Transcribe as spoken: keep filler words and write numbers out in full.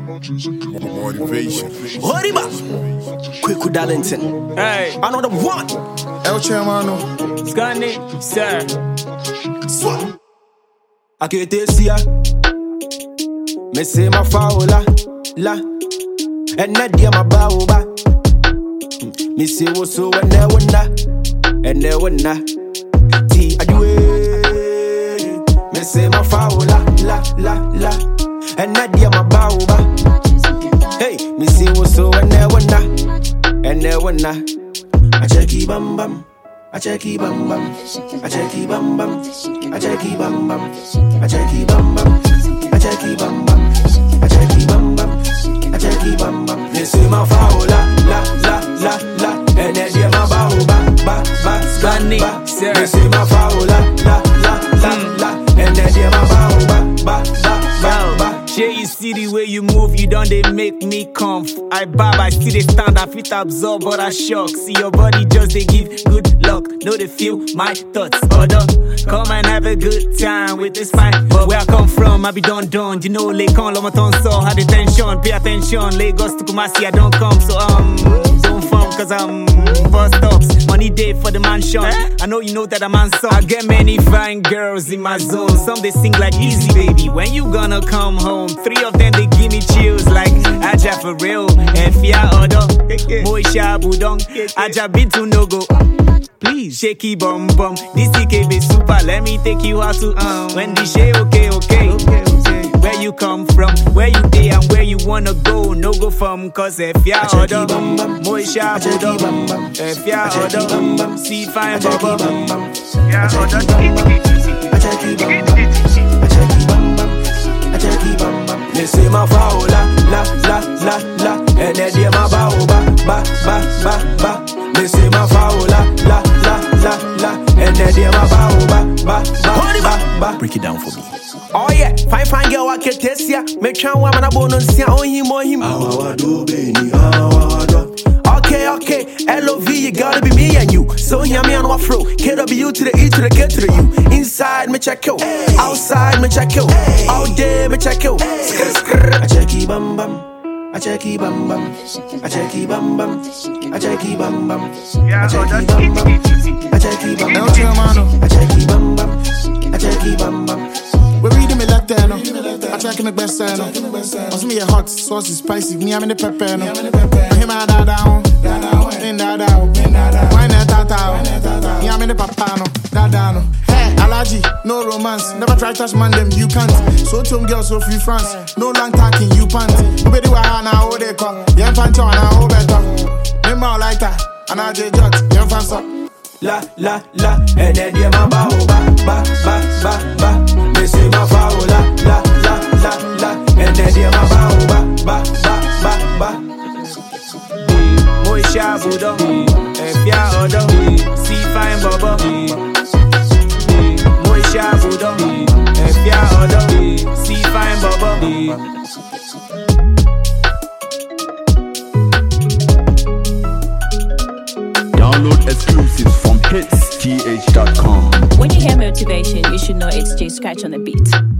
Motivation. Horiba. Quick Darlington. Hey. Another one. El Chairmano. Scanny, sir. Swap. I can't see ya. Me say my faula. La. And not dear my baoba. Me say what's so and there one na. And there one na. T I do it. Me say my faula. La la la. And not dear my baoba. Hey, me say what's so and there one na. And there one na. I check it bam bam. I check it bam bam. I check it bam bam. I check it bam bam. I check it bam bam. I check it bam bam. I check it bam bam. I check it bam bam. They say my faula, la la la la, and then they my ba ba ba ba ba. They say my faula, la la la la, and then they my ba ba ba ba ba. Yeah, you see the way you move, you don't they make me comf. I bob, I see they stand, I fit absorb, but I shock. See your body just they give good luck. Know they feel my thoughts. Order, come and have a good time with this fine. But where I come from, I be done done. You know, Lake on Lomaton saw had the tension. Pay attention, Lagos to Kumasi, I don't come. So um, don't form cause I'm bus stops. Money day for the mansion. I know you know that I'm on song. I get many fine girls in my zone. Some they sing like easy baby. When you gonna come home? Three of them, they give me chills like Aja for real, Efia Odo, Moisha Budong, Aja Bintu no go. Please, shaky bum bum, this T K be super, let me take you out to um. When the shey okay, okay, okay, okay. Where you come from, where you day and where you wanna go, no go from, cause Efia Odo, Moisha Budong, Efia Odo, see fine bubble, Efia Odo. They say my faula, la la la la, and then they my ba ba ba ba ba ba. They say my faula, la la la la, and then they my ba ba ba ba ba. Break it down for me. Oh yeah, fine fine girl, I can test ya. Make sure I'm on a bonus, yeah, on him on him. Awa do beni, awa do. Okay, okay, L O V, you gotta be me and you. So yeah, me on my fro. K W to the E to the K to the U. Inside, me check you. Outside, me check you. All day, me check you. I check it bam bam. I check it bam bam. I check it bam bam. I check it bam bam. I check it bam bam. I check it bam bam. El Chairmano. I check it bam bam. I check it bam bam. We're reading me like that, no. I check in the best, no. What's me a hot, saucy, spicy, me I'm in the pepper, no. Him a da down, in da down, why not that down? Me I'm in the papa, no, da down. Hey, allergy, no romance, never try touch man them, you can't. So some girls so free France, no long talking, you pant. You better wear now how they come, yeah, pancho and how better. Me more like that, and I just judge, yeah, fans up. La la la, and then they my ba ba ba ba ba ba. They say my faula, la la la la, and then they my ba ba ba ba ba. Moisha Budong, Efia Odo, see fine bubble. Moisha Budong, Efia Odo, see fine bubble. Download exclusives from hits t h dot com. When you hear motivation, you should know it's J Scratch on the beat.